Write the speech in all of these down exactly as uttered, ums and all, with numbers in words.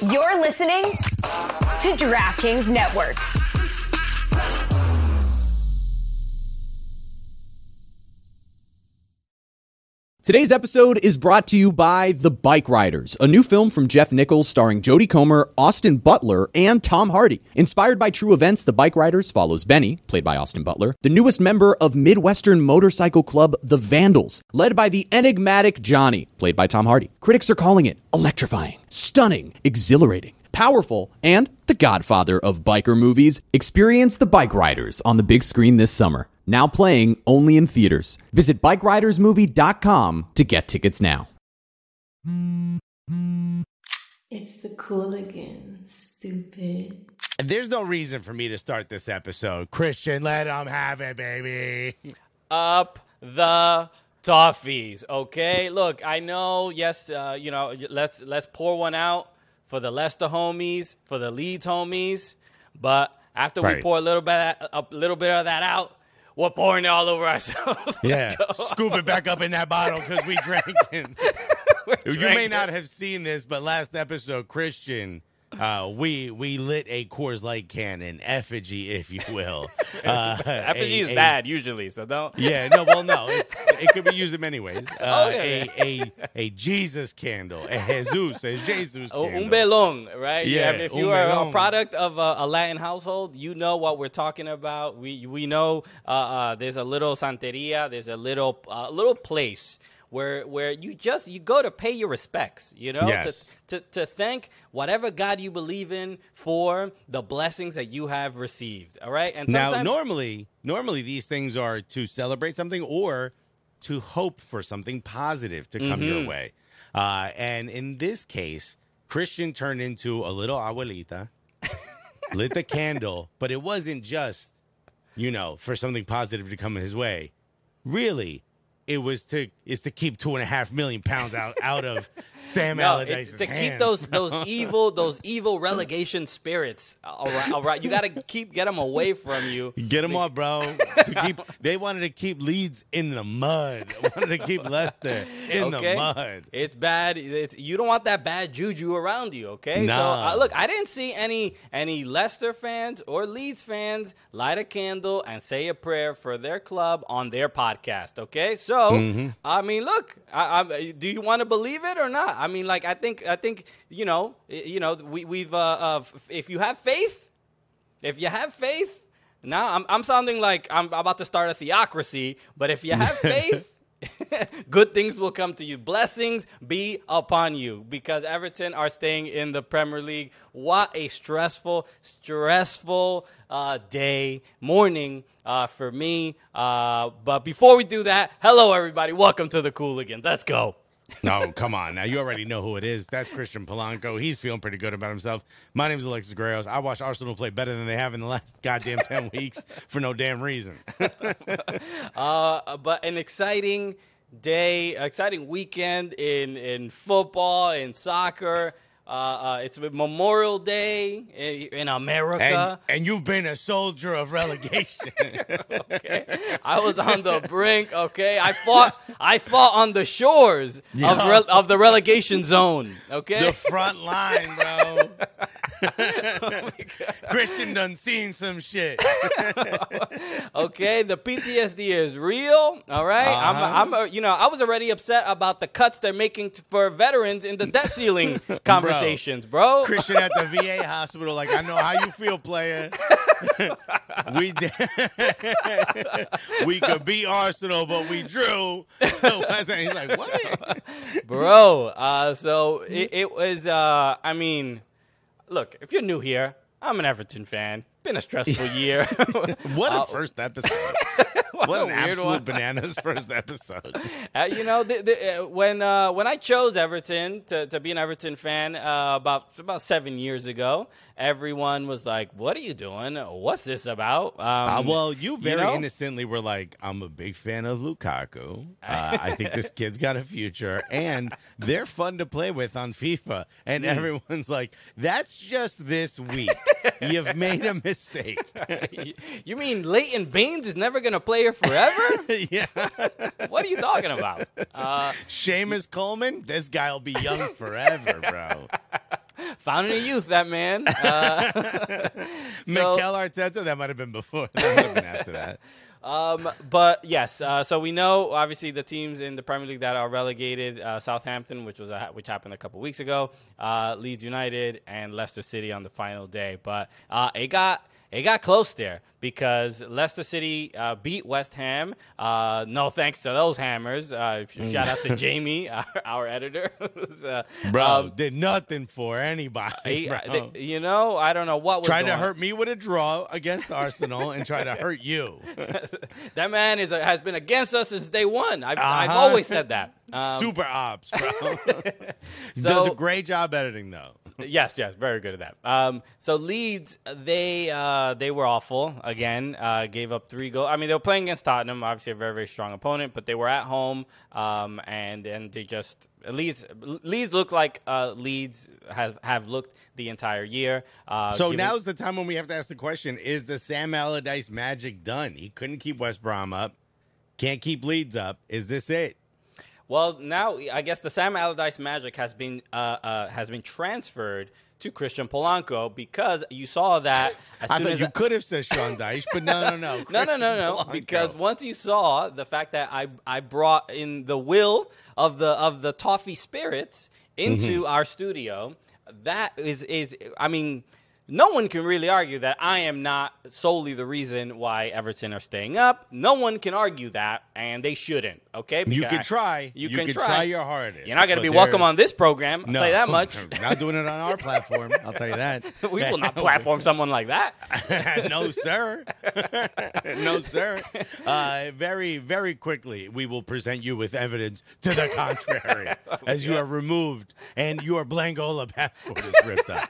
You're listening to DraftKings Network. Today's episode is brought to you by The Bike Riders, a new film from Jeff Nichols starring Jodie Comer, Austin Butler, and Tom Hardy. Inspired by true events, The Bike Riders follows Benny, played by Austin Butler, the newest member of Midwestern motorcycle club The Vandals, led by the enigmatic Johnny, played by Tom Hardy. Critics are calling it electrifying, stunning, exhilarating, powerful, and the godfather of biker movies. Experience The Bike Riders on the big screen this summer. Now playing only in theaters. Visit bike riders movie dot com to get tickets now. It's the Cooligan, stupid. And there's no reason for me to start this episode. Christian, let them have it, baby. Up the toffees, okay? Look, I know, yes, uh, you know, let's let's pour one out for the Leicester homies, for the Leeds homies. But after Right. we pour a little bit, a little bit of that out, we're pouring it all over ourselves. Yeah, scoop it back up in that bottle because we drank it. You may not have seen this, but last episode, Christian, uh, we we lit a Coors Light can, an effigy, if you will. Uh, Effigy a- is a- bad usually, so don't. Yeah, no, well, no, it's, it could be used in many ways. Uh, Oh, yeah. a, a a Jesus candle, a Jesus, a Jesus Oh, candle. un belong, right? Yeah, if un you are a belong. product of a, a Latin household, you know what we're talking about. We we know uh, uh, there's a little santeria, there's a little uh, little place where where you just you go to pay your respects, you know, Yes. to, to to thank whatever God you believe in for the blessings that you have received. All right, and Now, sometimes normally, normally these things are to celebrate something or to hope for something positive to come Mm-hmm. your way. Uh, and in this case, Christian turned into a little abuelita, lit the candle, but it wasn't just, you know, for something positive to come his way. Really, it was to is to keep two and a half million pounds out out of Sam No, Allardyce's it's to hands. keep those those evil those evil relegation spirits. All right, all right. You got to keep get them away from you. Get them off, bro. To keep, they wanted to keep Leeds in the mud. Wanted to keep Leicester in Okay? the mud. It's bad. It's you don't want that bad juju around you. Okay. So Nah. uh, look, I didn't see any any Leicester fans or Leeds fans light a candle and say a prayer for their club on their podcast. Okay. So Mm-hmm. I mean, look. I, I, do you want to believe it or not? I mean, like I think I think you know you know we we've uh, uh if you have faith, if you have faith. Now I'm I'm sounding like I'm about to start a theocracy, but if you have faith, good things will come to you. Blessings be upon you because Everton are staying in the Premier League. What a stressful, stressful uh, day, morning uh, for me. Uh, but before we do that, hello, everybody. Welcome to the Cooligans. Let's go. No, come on. Now, you already know who it is. That's Christian Polanco. He's feeling pretty good about himself. My name is Alexis Guerreros. I watched Arsenal play better than they have in the last goddamn ten weeks for no damn reason. Uh, but an exciting day, exciting weekend in, in football, in soccer. Uh, uh, it's Memorial Day in, in America. And, and you've been a soldier of relegation. Okay, I was on the brink. Okay, I fought. I fought on the shores of Yeah. re- of the relegation zone. Okay, The front line, bro. Christian done seen some shit. okay. The P T S D is real. All right, Uh-huh. I'm. I'm. A, you know, I was already upset about the cuts they're making t- for veterans in the debt ceiling conversations, bro. Christian at the V A hospital, like, I know how you feel, player. we did. we could beat Arsenal, but we drew. So he's like, what? Bro, uh, so it, it was, uh, I mean, look, if you're new here, I'm an Everton fan. Been a stressful year. What a Uh, first episode. what What a an weird absolute one. bananas first episode. Uh, you know, the, the, uh, when uh, when I chose Everton to, to be an Everton fan uh, about about seven years ago, everyone was like, "What are you doing? What's this about?" Um, Uh, well, you very know? innocently were like, I'm a big fan of Lukaku. Uh, I think this kid's got a future, and they're fun to play with on FIFA. And Hmm. everyone's like, that's just this week. You've made a mistake. you- you mean Leighton Baines is never going to play here forever? Yeah. What are you talking about? Uh, Seamus Coleman, this guy will be young forever, bro. Fountain of youth, that man. Uh, so, Mikel Arteta, that might have been before. That might have been after that. Um, but yes, uh, so we know obviously the teams in the Premier League that are relegated: uh, Southampton, which was a, which happened a couple weeks ago, uh, Leeds United, and Leicester City on the final day. But uh, it got it got close there because Leicester City uh, beat West Ham. Uh, no thanks to those hammers. Uh, shout out to Jamie, our, our editor. Who's, uh, Bro, um, did nothing for anybody. he- bro. they- you know, I don't know what was Tried to going- hurt me with a draw against Arsenal and try to hurt you. That man is a, has been against us since day one. I've, I've Uh-huh. always said that. Um, Super ops, bro. He So- does a great job editing, though. Yes, yes, very good at that. Um, so Leeds, they uh, they were awful again. Uh, gave up three goals. I mean, they were playing against Tottenham, obviously a very very strong opponent, but they were at home, um, and and they just Leeds Leeds look like uh, Leeds have have looked the entire year. Uh, So given- now's the time when we have to ask the question: is the Sam Allardyce magic done? He couldn't keep West Brom up, can't keep Leeds up. Is this it? Well, now I guess the Sam Allardyce magic has been uh, uh, has been transferred to Christian Polanco because you saw that as I soon thought as you could have said Sean Dyche, but no, no, no, no, no, no, Christian no. Polanco. Because once you saw the fact that I I brought in the will of the of the toffee spirits into Mm-hmm. our studio, that is is I mean. No one can really argue that I am not solely the reason why Everton are staying up. No one can argue that, and they shouldn't. Okay, You Because could I- try. You, You can could try. try your hardest, You're not going to but be welcome there's- on this program. I'll No, tell you that much. We're not doing it on our platform. I'll tell you that. We will not platform someone like that. No, sir. No, sir. Uh, very, very quickly, we will present you with evidence to the contrary as you are removed and your Blangola passport is ripped up.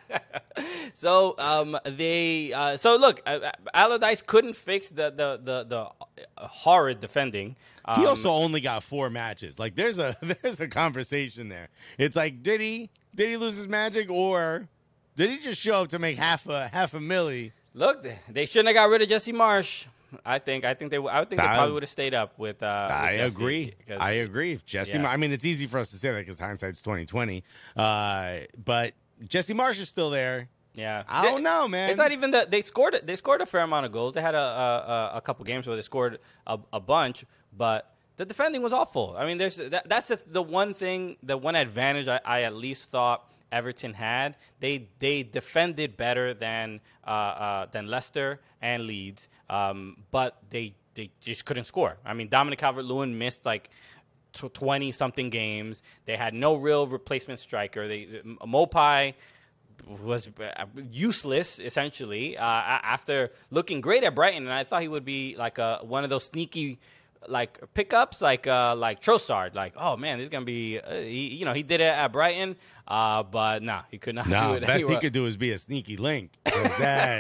So um, they uh, so look, uh, Allardyce couldn't fix the the the, the uh, horrid defending. Um, He also only got four matches. Like, there's a there's a conversation there. It's like, did he did he lose his magic, or did he just show up to make half a half a milli? look, they shouldn't have got rid of Jesse Marsh. I think I think they I think they I- probably would have stayed up with. Uh, with I Jesse agree. because- I agree. Jesse, Yeah. I mean, it's easy for us to say that because hindsight's twenty twenty. Uh, but Jesse Marsh is still there. Yeah, I don't know, man. It's not even that they scored. They scored a fair amount of goals. They had a a, a couple games where they scored a, a bunch, but the defending was awful. I mean, there's that, that's the, the one thing, the one advantage I, I at least thought Everton had. They they defended better than uh, uh, than Leicester and Leeds, um, but they they just couldn't score. I mean, Dominic Calvert-Lewin missed like twenty something games. They had no real replacement striker. They Mopai was useless essentially uh, after looking great at Brighton, and I thought he would be like a one of those sneaky like pickups, like uh, like Trossard. Like, oh man, this is gonna be uh, he, you know he did it at Brighton, uh, but nah, he could not No, do it. best he anywhere. could do is be a sneaky link. 'Cause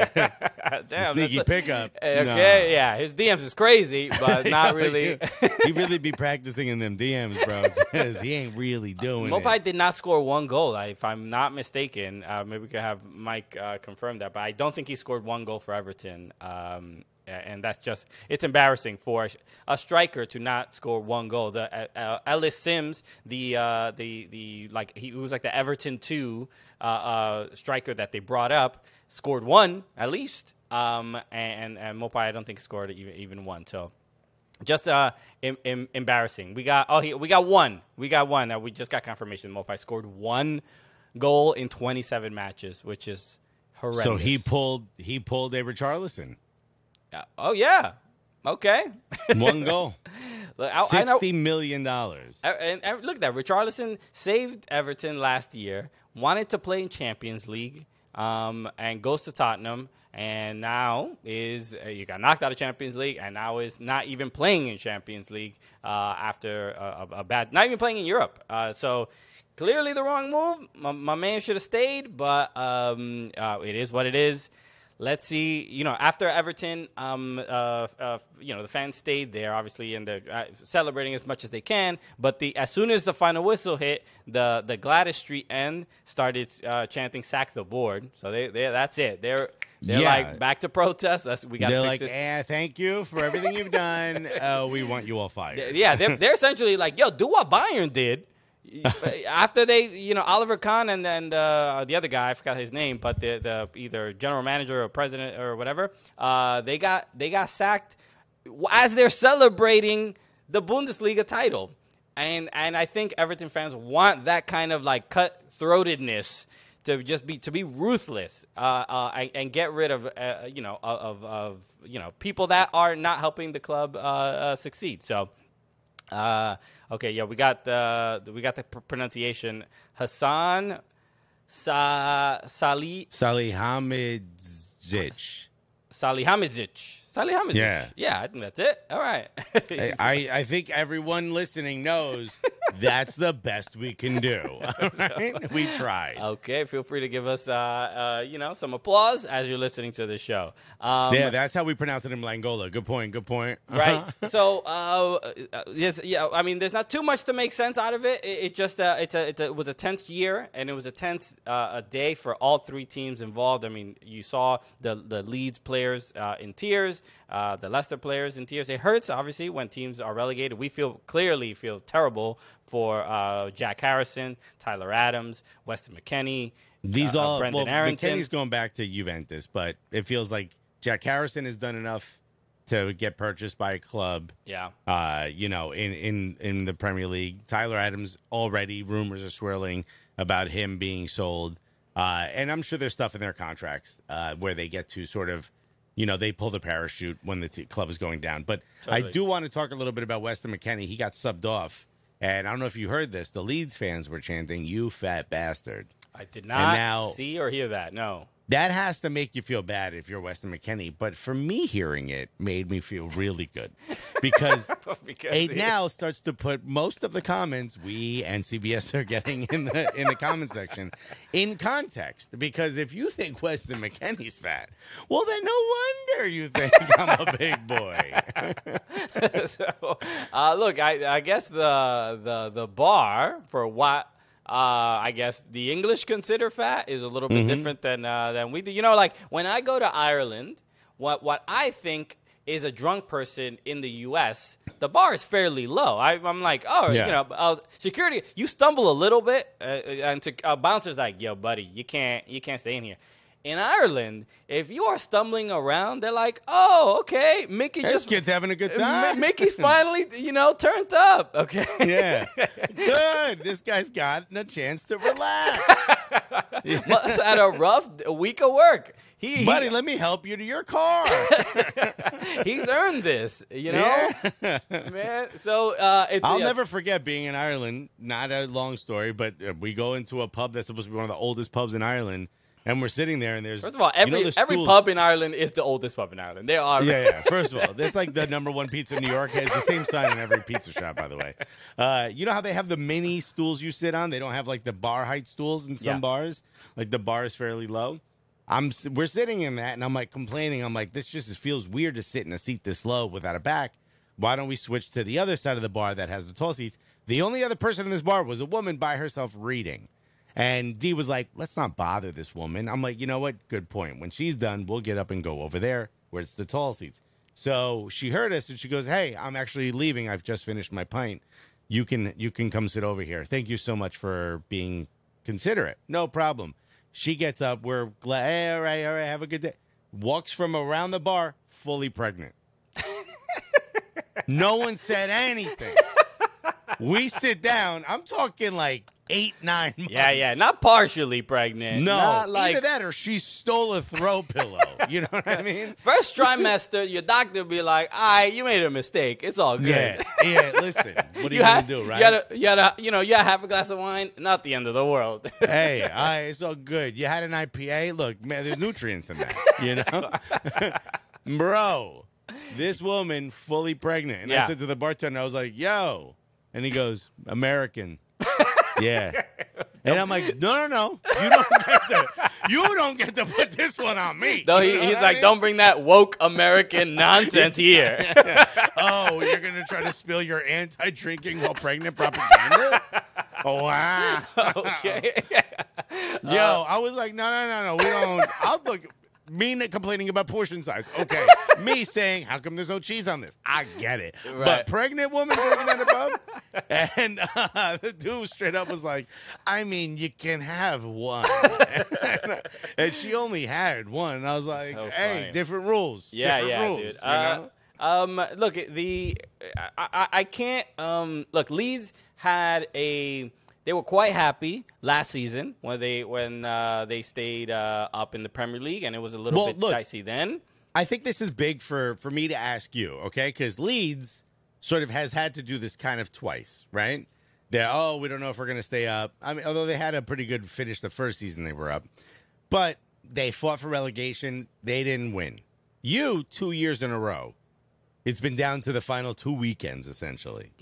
that Damn, sneaky that's a- pickup. Okay, Nah. yeah, his D Ms is crazy, but not really. he really be practicing in them D Ms, bro, because he ain't really doing Mopai it. did not score one goal, I- if I'm not mistaken. Uh, maybe we could have Mike uh, confirm that, but I don't think he scored one goal for Everton. Um, and that's just, it's embarrassing for a striker to not score one goal. The uh, uh, Ellis Sims, the uh, the the like he was like the Everton two uh, uh, striker that they brought up, scored one at least. Um, and and Mopai I don't think scored even even one. So. Just uh, em- em- embarrassing. We got oh, he, we got one. We got one. Uh, we just got confirmation. Mopai scored one goal in twenty-seven matches, which is horrendous. So he pulled he pulled a Richarlison. Uh, oh yeah. Okay. One goal. Look, I, I know, Sixty million dollars. Uh, and, and look at that. Richarlison saved Everton last year. Wanted to play in Champions League. Um, and goes to Tottenham. And now is uh, you got knocked out of Champions League, and now is not even playing in Champions League uh, after a, a, a bad, not even playing in Europe. Uh, so clearly the wrong move. My, my man should have stayed, but um, uh, it is what it is. Let's see. You know, after Everton, um, uh, uh, you know, the fans stayed there, obviously, and they're uh, celebrating as much as they can. But the as soon as the final whistle hit, the the Gladys Street end started uh, chanting "Sack the board." So they, they that's it. They're they're Yeah. like back to protest. That's, we got to They're fix like, this. eh, thank you for everything you've done. Uh, we want you all fired. Yeah, they're, they're essentially like, yo, do what Bayern did. after they, you know, Oliver Kahn and then uh, the other guy, I forgot his name, but the the either general manager or president or whatever, uh, they got they got sacked as they're celebrating the Bundesliga title, and and I think Everton fans want that kind of like cutthroatedness to just be to be ruthless uh, uh, and, and get rid of uh, you know of, of you know people that are not helping the club uh, uh, succeed. So. Uh, okay, yeah, we got the we got the pr- pronunciation. Hassan Sa Sali Salihamidzic. Salihamidzic. Salihamidzic. Yeah. Yeah, I think that's it. All right. I, I think everyone listening knows that's the best we can do. Right? We tried. Okay, feel free to give us, uh, uh, you know, some applause as you're listening to the show. Um, yeah, that's how we pronounce it in Langola. Good point. Good point. Right. So, uh, uh, yes, yeah. I mean, there's not too much to make sense out of it. It, it just, uh, it's a, it's a, it was a tense year, and it was a tense uh, a day for all three teams involved. I mean, you saw the the Leeds players uh, in tears, uh, the Leicester players in tears. It hurts, obviously, when teams are relegated. We feel clearly feel terrible for uh, Jack Harrison, Tyler Adams, Weston McKennie. These uh, all Brendan well, Arrington. McKennie's going back to Juventus, but it feels like Jack Harrison has done enough to get purchased by a club. Yeah. Uh, you know, in, in, in the Premier League. Tyler Adams, already rumors are swirling about him being sold. Uh, and I'm sure there's stuff in their contracts uh, where they get to sort of, you know, they pull the parachute when the t- club is going down. But Totally. I do want to talk a little bit about Weston McKennie. He got subbed off. And I don't know if you heard this. The Leeds fans were chanting, "You fat bastard." I did not now- see or hear that. No. That has to make you feel bad if you're Weston McKennie. But for me, hearing it made me feel really good because, Because it he- now starts to put most of the comments we and C B S are getting in the in the comment section in context. Because if you think Weston McKennie's fat, well, then no wonder you think I'm a big boy. so, uh, look, I, I guess the the the bar for what uh, I guess the English consider fat is a little bit different than uh, than we do. You know, like when I go to Ireland, what what I think is a drunk person in the U S, the bar is fairly low. I, I'm like, oh, Yeah. you know, uh, security, you stumble a little bit, uh, and to, uh, bouncer's like, yo, buddy, you can't you can't stay in here. In Ireland, if you are stumbling around, they're like, "Oh, okay, Mickey This just kid's having a good Mi- time. Mickey's finally, you know, turned up." Okay, Yeah. Good. This guy's gotten a chance to relax. Must had a rough week of work. He, Buddy, he let me help you to your car. he's earned this, you know, Yeah. man. So uh, it, I'll yeah, never forget being in Ireland. Not a long story, but uh, we go into a pub that's supposed to be one of the oldest pubs in Ireland, and we're sitting there, and there's First of all, you know every the every stools- pub in Ireland is the oldest pub in Ireland. They are. Yeah, yeah. First of all, that's like the number one pizza in New York. Has the same sign in every pizza shop, by the way. Uh, you know how they have the mini stools you sit on? They don't have like the bar height stools in some Yeah. bars. Like the bar is fairly low. I'm s- we're sitting in that, and I'm like complaining. I'm like, this just feels weird to sit in a seat this low without a back. Why don't we switch to the other side of the bar that has the tall seats? The only other person in this bar was a woman by herself reading. And Dee was like, let's not bother this woman. I'm like, you know what? Good point. When she's done, we'll get up and go over there where it's the tall seats. So she heard us and she goes, hey, I'm actually leaving. I've just finished my pint. You can you can come sit over here. Thank you so much for being considerate. No problem. She gets up. We're glad. Hey, all right, all right. Have a good day. Walks from around the bar, fully pregnant. No one said anything. We sit down. I'm talking like eight, nine months. Yeah, yeah. Not partially pregnant. No, Not like either that or she stole a throw pillow. You know what I mean? first trimester. Your doctor be like, "All right, you made a mistake. It's all good." Yeah, yeah. Listen, what are you, had, gonna do, right? You had, a, you had a, you know, you had half a glass of wine. Not the end of the world. Hey, all right, it's all good. You had an I P A. Look, man, there's nutrients in that. You know, bro. This woman fully pregnant, and Yeah. I said to the bartender, I was like, "Yo," and he goes, "American." Yeah. And I'm like, no, no, no. You don't get to you don't get to put this one on me. No, You he, know he's what I like, mean? don't bring that woke American nonsense here. Oh, you're gonna try to spill your anti-drinking while pregnant propaganda? Oh wow. Okay. Yo, I was like, no, no, no, no. We don't. I'll look. me not complaining about portion size. Okay. Me saying, how come there's no cheese on this? I get it. Right. But pregnant woman drinking that above? And uh, the dude straight up was like, I mean, you can have one. And she only had one. And I was like, So hey, funny. different rules. Yeah, different yeah, rules, dude. you Uh, know? um, look, the I, I, I can't. Um, look, Leeds had a. They were quite happy last season when they when uh, they stayed uh, up in the Premier League, and it was a little Well, bit look, dicey then. I think this is big for, for me to ask you, okay? Because Leeds sort of has had to do this kind of twice, right? They're, oh, we don't know if we're going to stay up. I mean, although they had a pretty good finish the first season they were up. But they fought for relegation. They didn't win. You, two years in a row, it's been down to the final two weekends, essentially.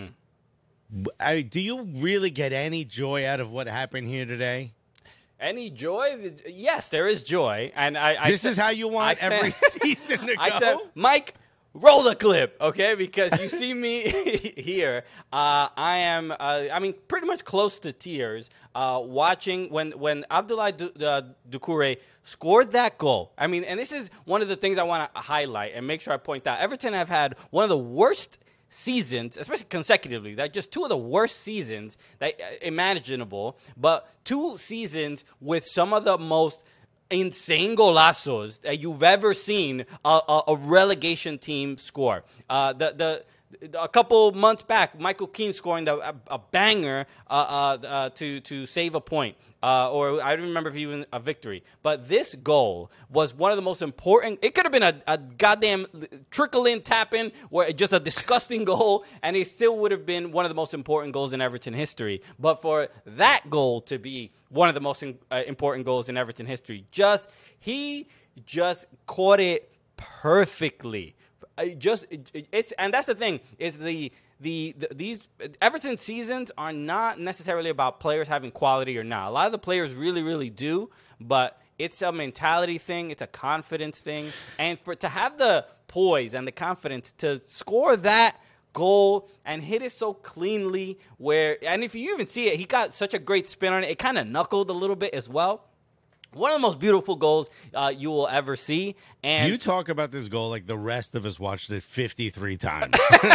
Mm-hmm. I, do you really get any joy out of what happened here today? Any joy? Yes, there is joy, and I. I This said, is how you want I every said, season to go? I said, Mike, roll the clip, okay? Because you see me here. Uh, I am, uh, I mean, pretty much close to tears uh, watching when when Abdoulaye Du- uh, Doucouré scored that goal. I mean, and this is one of the things I want to highlight and make sure I point out. Everton have had one of the worst seasons, especially consecutively, that just two of the worst seasons that uh, imaginable, but two seasons with some of the most insane golazos that you've ever seen a, a, a relegation team score. Uh, the the a couple months back, Michael Keane scoring the, a, a banger uh, uh, uh, to to save a point. Uh, or I don't remember if even a victory. But this goal was one of the most important. It could have been a, a goddamn trickle-in, tap-in, where just a disgusting goal, and it still would have been one of the most important goals in Everton history. But for that goal to be one of the most in, uh, important goals in Everton history, just he just caught it perfectly. I just it, it's and that's the thing is the. The, the these Everton seasons are not necessarily about players having quality or not. A lot of the players really, really do, but it's a mentality thing. It's a confidence thing. And for to have the poise and the confidence to score that goal and hit it so cleanly where, and if you even see it, he got such a great spin on it. It kind of knuckled a little bit as well. One of the most beautiful goals uh, you will ever see. And you talk about this goal like the rest of us watched it fifty-three times.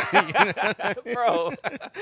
Bro,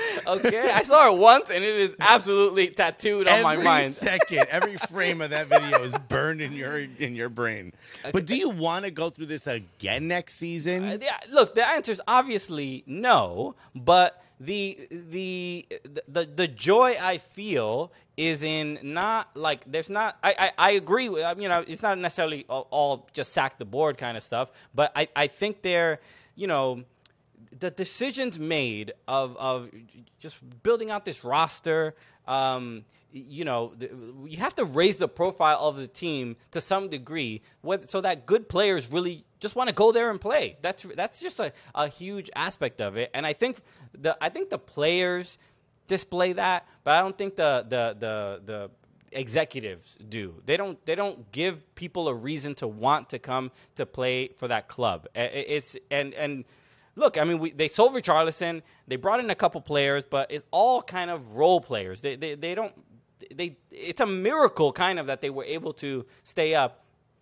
okay, I saw it once, and it is absolutely tattooed on every my mind. second, every frame of that video is burned in your in your brain. But do you want to go through this again next season? Uh, yeah, look, the answer is obviously no, but the the the the joy I feel is in not like there's not I, I, I agree with you know it's not necessarily all, all just sack the board kind of stuff, but I, I think they're you know the decisions made of of just building out this roster. Um, you know, you have to raise the profile of the team to some degree, so that good players really just want to go there and play. That's that's just a, a huge aspect of it, and I think the I think the players display that, but I don't think the the the the executives do. They don't they don't give people a reason to want to come to play for that club. It's and and. Look, I mean, we, they sold Richarlison. They brought in a couple players, but it's all kind of role players. They, they, they don't. They. It's a miracle, kind of, that they were able to stay up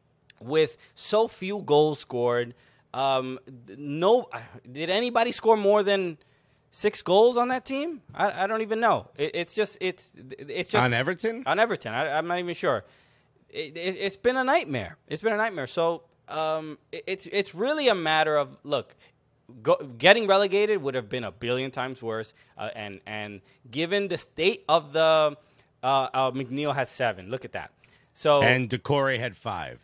with so few goals scored. Um, no, did anybody score more than six goals on that team? I, I don't even know. It, it's just it's it's just on Everton. On Everton, I, I'm not even sure. It, it, it's been a nightmare. It's been a nightmare. So um, it, it's it's really a matter of look. Go, getting relegated would have been a billion times worse, uh, and and given the state of the uh, uh, McNeil has seven. Look at that. So and Doucouré had five.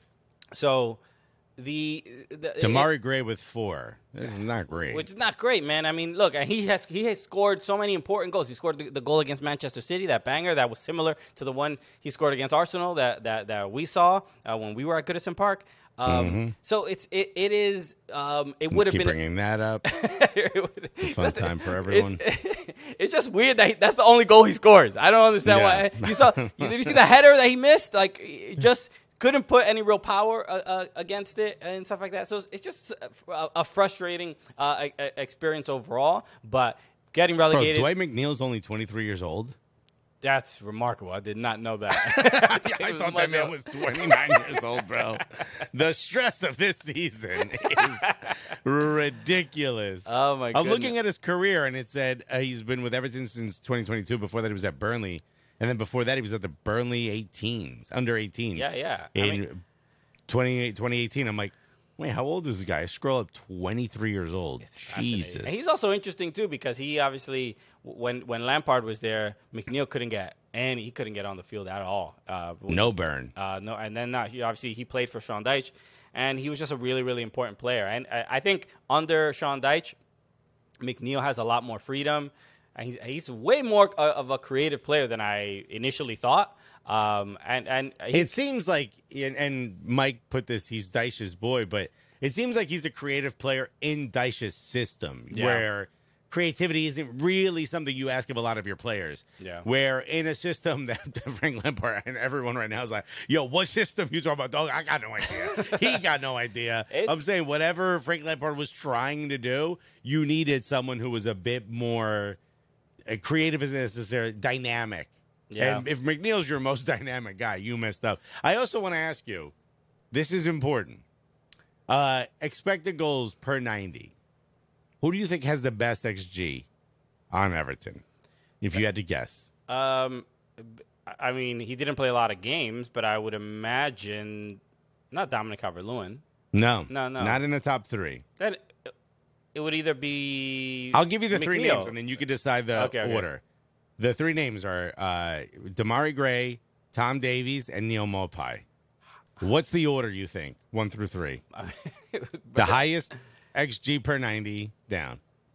So the, the Damari Gray with four. It's not great. Which is not great, man. I mean, look, he has he has scored so many important goals. He scored the, the goal against Manchester City, that banger that was similar to the one he scored against Arsenal that that, that we saw uh, when we were at Goodison Park. Um, mm-hmm. So it's it it is um, it would have been bringing that up. would, Fun time for everyone. It, it's just weird that he, that's the only goal he scores. I don't understand yeah. why. You saw did you see the header that he missed? Like just couldn't put any real power uh, uh, against it and stuff like that. So it's just a, a frustrating uh, experience overall. But getting relegated. Bro, Dwight McNeil's only twenty-three years old. That's remarkable. I did not know that. I, I thought that man was twenty-nine years old, bro. The stress of this season is ridiculous. Oh, my I'm goodness. looking at his career, and it said uh, he's been with Everton since twenty twenty-two. Before that, he was at Burnley. And then before that, he was at the Burnley eighteens, under eighteens. Yeah, yeah. I In mean- twenty eighteen, I'm like, wait, how old is this guy? I scroll up, twenty-three years old. Jesus. And he's also interesting too because he obviously when when Lampard was there, McNeil couldn't get and he couldn't get on the field at all. Uh, no was, burn. Uh, no, and then uh, he, obviously he played for Sean Dyche, and he was just a really really important player. And I, I think under Sean Dyche, McNeil has a lot more freedom. And he's he's way more uh, of a creative player than I initially thought. Um, and and he, It seems like, and, and Mike put this, he's Dyche's boy, but it seems like he's a creative player in Dyche's system Yeah. where creativity isn't really something you ask of a lot of your players. Yeah. Where in a system that Frank Lampard and everyone right now is like, yo, what system you talking about, dog? I got no idea. He got no idea. It's- I'm saying whatever Frank Lampard was trying to do, you needed someone who was a bit more uh, creative as necessary, dynamic. Yeah. And if McNeil's your most dynamic guy, you messed up. I also want to ask you, this is important. Uh, expected goals per ninety. Who do you think has the best X G on Everton? If you had to guess. Um, I mean, he didn't play a lot of games, but I would imagine not Dominic Calvert-Lewin. No. No, no. Not in the top three. Then it would either be. I'll give you the three McNeil. names, and then you can decide the Okay, okay. order. The three names are uh, Damari Gray, Tom Davies, and Neil Mopai. What's the order, you think? One through three. The highest X G per ninety down.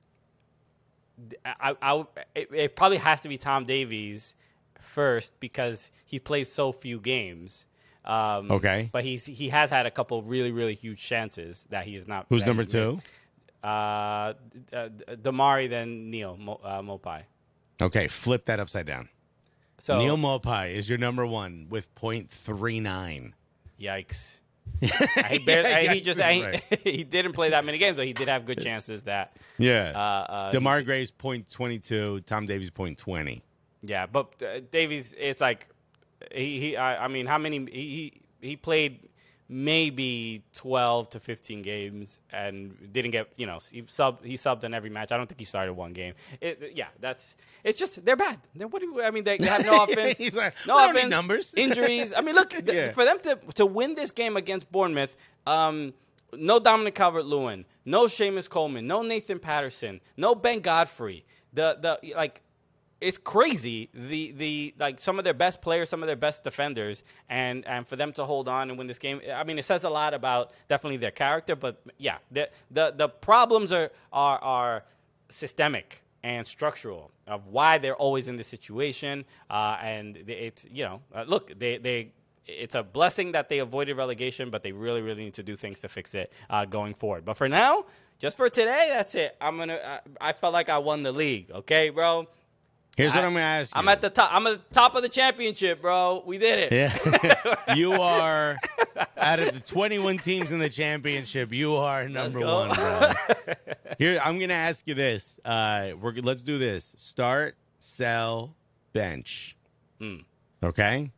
I, I, it, it probably has to be Tom Davies first because he plays so few games. Um, Okay. But he's he has had a couple really, really huge chances that he is not. Who's that number he's two? missed. Uh, uh, Damari, then Neil Mo, uh, Mopai. Okay, flip that upside down. So Neil Mopai is your number one with point three nine. Yikes. I barely, I- he Yikes just is I, right. he didn't play that many games, but he did have good chances that. Yeah. Uh, uh, Damari Gray's point twenty-two, Tom Davies point twenty. Yeah, but uh, Davies, it's like he. he I, I mean, how many? He he he played maybe twelve to fifteen games and didn't get. You know, he sub he subbed in every match. I don't think he started one game. It, yeah, that's. It's just they're bad. They're, what do you, I mean, they, they have no offense. He's like, no "We don't need offense. numbers." Injuries. I mean, look th- Yeah. for them to to win this game against Bournemouth. Um, no Dominic Calvert-Lewin, no Seamus Coleman, no Nathan Patterson, no Ben Godfrey. The the like. It's crazy. The the like some of their best players, some of their best defenders, and and for them to hold on and win this game. I mean, it says a lot about definitely their character. But yeah, the the the problems are are are systemic and structural of why they're always in this situation. Uh, and it's you know, uh, look, they they. It's a blessing that they avoided relegation, but they really, really need to do things to fix it uh, going forward. But for now, just for today, that's it. I'm gonna. Uh, I felt like I won the league. Okay, bro. Here's what I- I'm going to ask you. I'm at the top. I'm at the top of the championship, bro. We did it. Yeah. You are, out of the twenty-one teams in the championship, you are number go. one, bro. Here, I'm going to ask you this. Uh, we're Let's do this. Start, sell, bench. Hmm. Okay?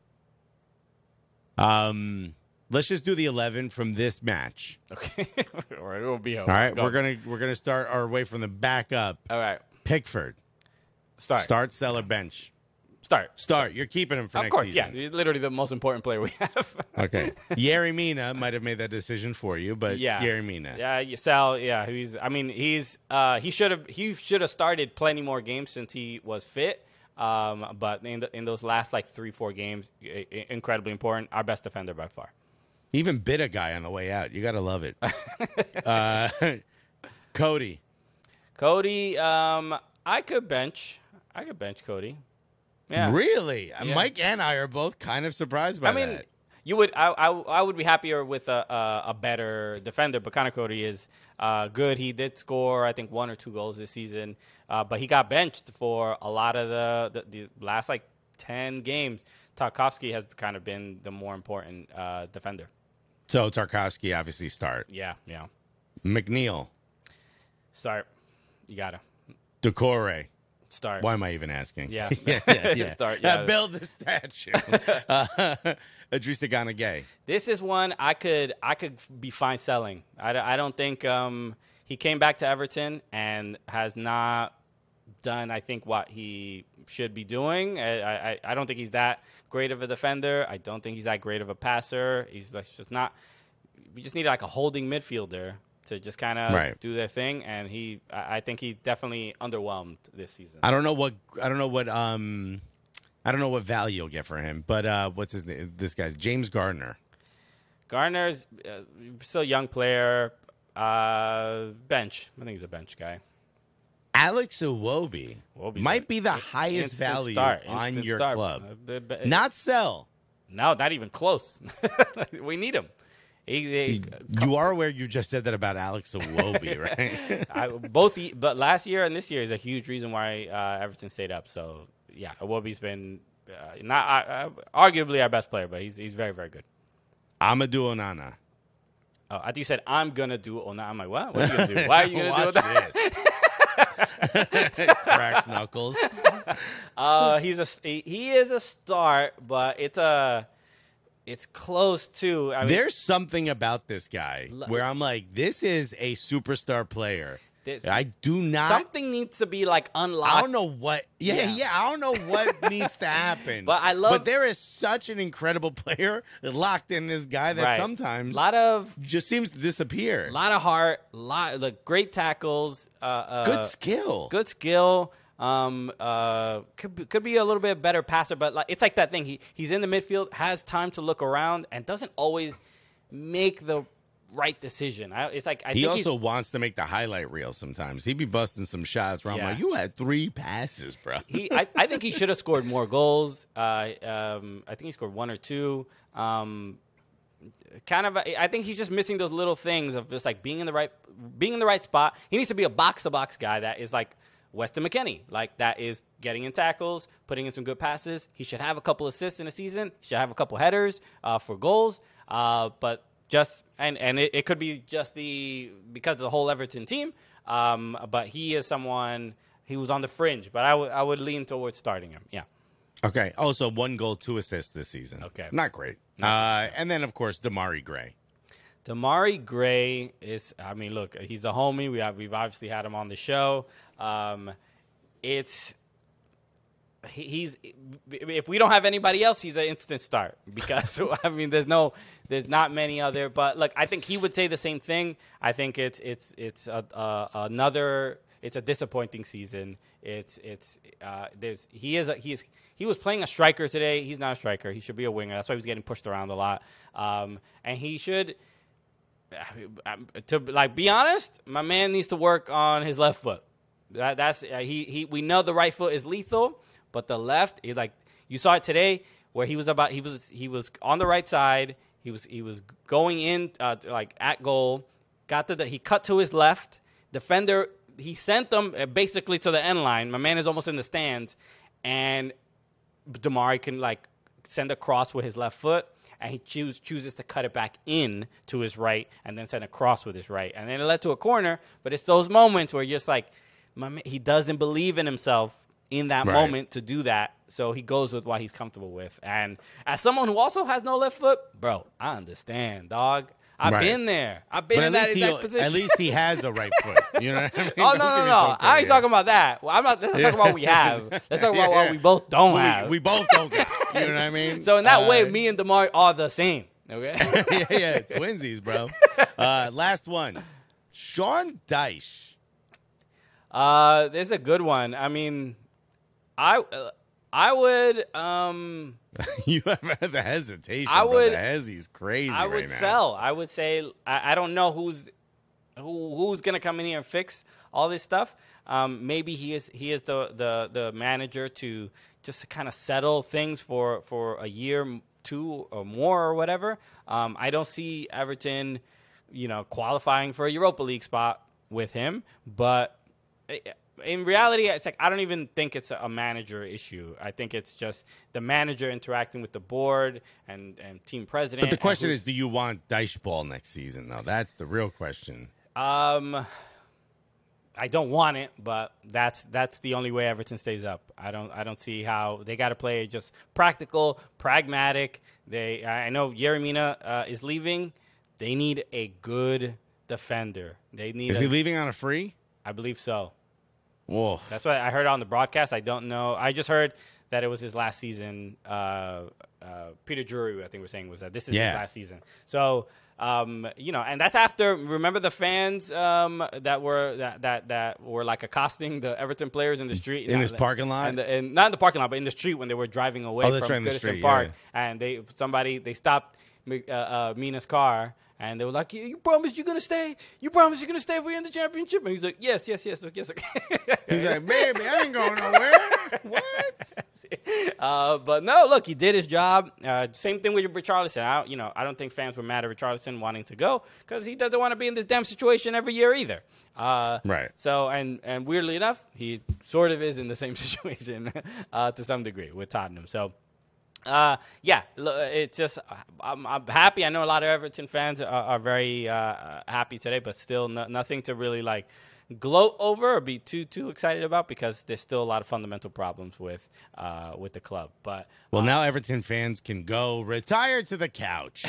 Um, let's just do the eleven from this match. Okay. All right, it'll be All right? Go. We're going to we're gonna start our way from the back up. All right. Pickford. Start. Start, sell, or bench. Start. Start. You're keeping him for Of next course, season. yeah. He's literally the most important player we have. Okay. Yerry Mina might have made that decision for you, but Yeah. Yerry Mina. Yeah, you- Sal. Yeah, he's. I mean, he's. Uh, he should have. He should have started plenty more games since he was fit. Um, but in the, in those last like three, four games, i- i- incredibly important. Our best defender by far. Even bit a guy on the way out. You got to love it. uh, Cody. Cody. Um, I could bench. I could bench Cody. Yeah. Really? Uh, Yeah. Mike and I are both kind of surprised by I mean, that. you would. I, I. I would be happier with a a, a better defender, but Connor Cody is uh, good. He did score, I think, one or two goals this season, uh, but he got benched for a lot of the the, the last like ten games. Tarkovsky has kind of been the more important uh, defender. So Tarkovsky obviously start. Yeah, yeah. McNeil. Start. You gotta Decore. Start. Why am I even asking? Yeah. yeah, yeah, yeah. Start, Uh, yeah. build the statue. uh, Idrissa Gana Gueye. This is one I could I could be fine selling. I, don't- I don't think um, he came back to Everton and has not done, I think, what he should be doing. I, I, I don't think he's that great of a defender. I don't think he's that great of a passer. He's like just not. We just need like a holding midfielder to just kind of Right. do their thing, and he I, I think he definitely underwhelmed this season. I don't know what I don't know what um I don't know what value you'll get for him, but uh, what's his name? This guy's James Gardner. Garner's uh, still a young player. Uh, bench. I think he's a bench guy. Alex Iwobi Iwobi's might a- be the in- highest instant value start, on instant your start. club. Uh, b- b- Not sell. No, not even close. We need him. He, he, You are aware you just said that about Alex Iwobi, right? I, both, he- but last year and this year is a huge reason why uh, Everton stayed up. So yeah, Iwobi's been uh, not uh, arguably our best player, but he's he's very very good. Amadou Onana. Oh, I think you said I'm gonna do. Oh, no, I'm like, what? What are you gonna do? Why are you gonna Watch do that? this. Cracks knuckles. Uh, he's a he, he is a start, but it's a it's close to. I mean, There's something about this guy L- where I'm like, this is a superstar player. There's- I do not. something needs to be like unlocked. I don't know what. Yeah, yeah, Yeah. I don't know what needs to happen. But I love- But there is such an incredible player locked in this guy that Right. sometimes A lot of just seems to disappear. a lot of heart, lot like great tackles, uh, uh, Good skill. good skill. Um, uh, could be, could be a little bit better passer, but like it's like that thing. He he's in the midfield, has time to look around, and doesn't always make the right decision. I, it's like I He think also he's, wants to make the highlight reel sometimes. He'd be busting some shots where I'm Yeah. like, you had three passes, bro. he I, I think he should have scored more goals. Uh, um, I think he scored one or two. Um, kind of, I think he's just missing those little things of just like being in the right, being in the right spot. He needs to be a box to box guy that is like Weston McKennie, like that is getting in tackles, putting in some good passes. He should have a couple assists in a season. He should have a couple headers uh, for goals. Uh, but just and and it, it could be just the because of the whole Everton team. Um, but he is someone he was on the fringe. But I would I would lean towards starting him. Yeah. Okay. Also, one goal, two assists this season. Okay. Not great. Uh, and then, of course, Damari Gray. Damari Gray is, I mean, look, he's a homie. We have, we've obviously had him on the show. Um, it's, he, he's, if we don't have anybody else, he's an instant start because, I mean, there's no, there's not many other, but look, I think he would say the same thing. I think it's, it's, it's a, uh, another, it's a disappointing season. It's, it's, uh, there's, he is, a, he is, he was playing a striker today. He's not a striker. He should be a winger. That's why he was getting pushed around a lot. Um, and he should, to like be honest, my man needs to work on his left foot. That, that's uh, he he. We know the right foot is lethal, but the left is like you saw it today where he was about he was he was on the right side. He was he was going in uh, like at goal. Got to the he cut to his left. Defender he sent them basically to the end line. My man is almost in the stands, and Damari can like send a cross with his left foot. And he choose, chooses to cut it back in to his right and then send a cross with his right. And then it led to a corner. But it's those moments where you're just like, my man, he doesn't believe in himself in that Right. moment to do that. So he goes with what he's comfortable with. And as someone who also has no left foot, bro, I understand, dog. I've Right. been there. I've been But in at that least, he, exact position. at least he has a right foot. You know what I mean? Oh, Don't no, get no, me no. fucked I up, ain't yeah. talking about that. Well, I'm not, let's not talk about what we have. Let's talk about Yeah, what yeah. we both don't We, have. we both don't got. You know what I mean? so in that Uh, way, me and Damari are the same. Okay? yeah, yeah, twinsies, bro. Uh, last one. Sean Dyche. Uh, there's a good one. I mean, I uh, I would um You have had the hesitation. I bro. would- The hesi's crazy I right would now. sell. I would say I, I don't know who's who who's gonna come in here and fix all this stuff. Um, maybe he is he is the the the manager to just kind of settle things for for a year, two or more or whatever. Um, I don't see Everton, you know, qualifying for a Europa League spot with him, but. In reality, it's like I don't even think it's a manager issue. I think it's just the manager interacting with the board and, and team president. But the and question who's- is, do you want Dyche ball next season, though? That's the real question. um, I don't want it, but that's that's the only way Everton stays up. I don't I don't see how they got to play just practical, pragmatic. They I know Yerry Mina uh, is leaving. They need a good defender. They need. Is a, he leaving on a free? I believe so. Whoa. That's what I heard on the broadcast. I don't know. I just heard that it was his last season. Uh, uh, Peter Drury, I think, was saying was that this is Yeah. his last season. So, um, you know, and that's after. Remember the fans um, that were that, that that were like accosting the Everton players in the street In uh, his parking lot? and, the, and not in the parking lot, but in the street when they were driving away Oh, that's from right, in the Goodison street, Park, yeah. and they somebody they stopped uh, uh, Mina's car. And they were like, you, you promise you're going to stay? You promise you're going to stay if we're in the championship? And he's like, yes, yes, yes, yes. He's like, baby, I ain't going nowhere. What? uh, but no, look, he did his job. Uh, same thing with Richarlison. I, you know, I don't think fans were mad at Richarlison wanting to go because he doesn't want to be in this damn situation every year either. Uh, Right. So, and, and weirdly enough, he sort of is in the same situation uh, to some degree with Tottenham. So, Uh, yeah, it's just I'm, I'm happy. I know a lot of Everton fans are, are very uh, happy today, but still no, nothing to really like gloat over or be too too excited about because there's still a lot of fundamental problems with uh, with the club. But Well, now Everton fans can go retire to the couch